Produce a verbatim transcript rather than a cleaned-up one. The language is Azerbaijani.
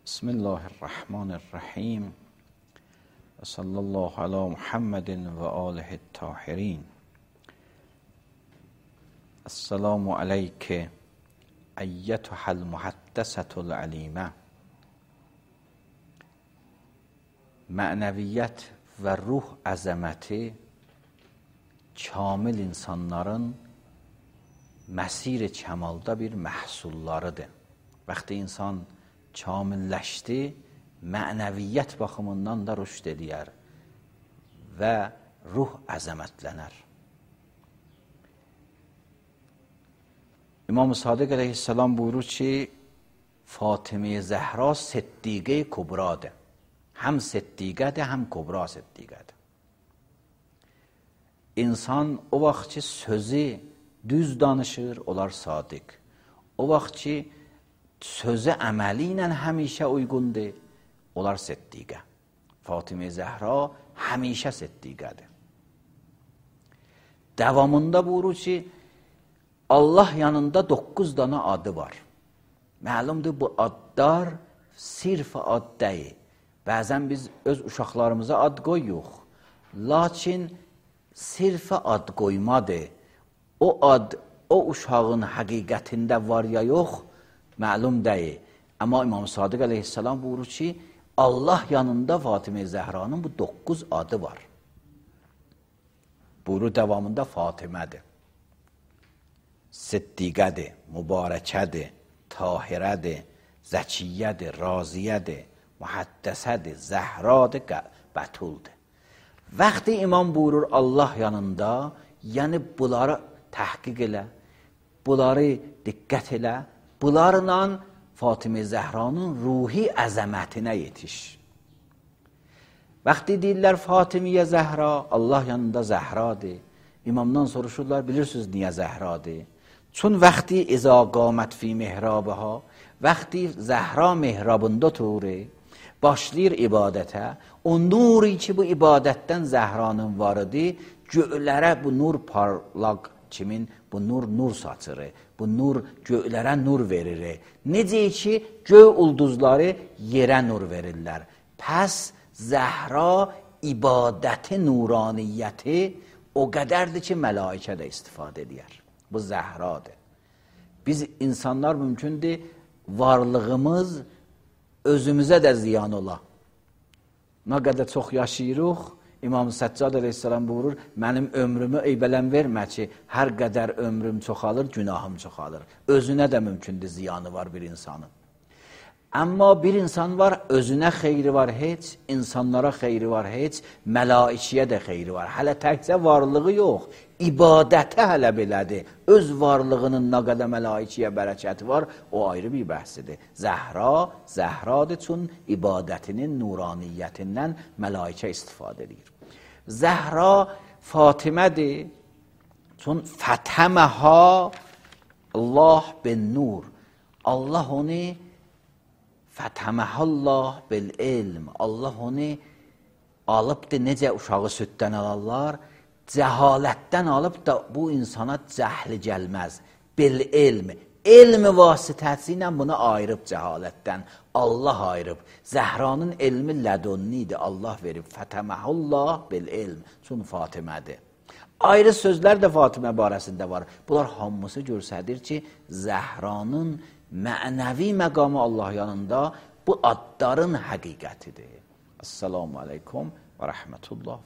Bismillahirrahmanirrahim. Və sallallahu ala Muhammedin və alihi tahirin. Esselamu aleyke eyyetühəl muhaddəsətul alimə. Mənəviyyət və ruh əzəməti kamil insanların məsir-i kəmalda bir məhsullarıdır. Vaxtı insan kamilləşdi, mənəviyyət baxımından da rüşd edər və ruh əzəmətlənər. İmam-ı Sadiq əleyhissalam buyurur ki, Fatimə-i Zəhra Siddiqə-i Kubradır. Həm Siddiqədir, həm Kubra Siddiqədir. İnsan o vaxt ki, sözü düz danışır, olar sadiq. O vaxt ki, sözü əməli ilə həmişə uyğundur, olar Siddiqə. Fatimə-i Zəhra həmişə Siddiqədir. Davamında buyurur ki, Allah yanında doqquz dana adı var. Məlumdur, bu adlar sirf ad deyil. Bəzən biz öz uşaqlarımıza ad qoyuq. Lakin sirf ad qoymadır. O ad, o uşağın həqiqətində var ya yox, məlum deyil. Amma İmam Sadiq əleyhissalam buyurur ki, Allah yanında Fatimə-i Zəhranın bu doqquz adı var. Buyurur davamında Fatimədir, Siddiqədir, Mübarəkədir, Tahirədir, Zəkiyyədir, Raziyədir, Muhaddəsədir, Zəhradır, Bətuldur. Vaxtı imam buyurur Allah yanında, yəni bunları təhqiq elə, bunları diqqət elə, bunlarla Fatimə Zəhranın ruhi əzəmətinə yetiş. Vaxtı deyirlər Fatimə Zəhra, Allah yanında Zəhradır. İmamdan soruşurlar, bilirsiniz niyə Zəhradır? Çün vaxtı izə qamət fi mehrabəha, vaxtı Zəhra mehrabında oturur, başlayır ibadətə, o nuri ki bu ibadətdən Zəhranın varıdır, göylərə bu nur parlaq kimin, bu nur nur saçır, bu nur göylərə nur verir. Necə ki, göy ulduzları yerə nur verirlər. Pəs Zəhra ibadəti nuraniyyəti o qədərdir ki, mələikə də istifadə edir. Bu Zəhradır. Biz insanlar mümkündür, varlığımız özümüzə də ziyan ola. Nə qədər çox yaşayırıq, İmam Səccad əleyhissalam buyurur, mənim ömrümü eybələn vermə ki, hər qədər ömrüm çoxalır, günahım çoxalır. Özünə də mümkündür ziyanı var bir insanın. Amma bir insan var, özünə xeyri var heç, insanlara xeyri var heç, məlaikiyə də xeyri var. Hələ təkcə varlığı yox, ibadətə hələ belədir. Öz varlığının nə qədər məlaikiyə bərəkəti var, o ayrı bir bəhsidir. Zəhra, Zəhradır, çün ibadətinin nuraniyyətindən mələikə istifadə edir. Zəhra Fatimədir, çün fətəməhə Allah bin nur. Allah onu fətəməhəllah bil ilm. Allah onu alıbdır, necə uşağı süddən alarlar, cəhalətdən alıb da bu insana cəhli gəlməz. Bil ilm. Elm vasitəsi ilə bunu ayırıb cəhalətdən. Allah ayırıb. Zəhranın elmi lədunnidir. Allah verib. Fətəməhəllah bil ilm. Çün Fatimədir. Ayrı sözlər də Fatimə barəsində var. Bunlar hamısı göstərir ki, Zəhranın mənəvi məqamı Allah yanında bu adların həqiqətidir. Esselamu aleykum və rəhmətullah.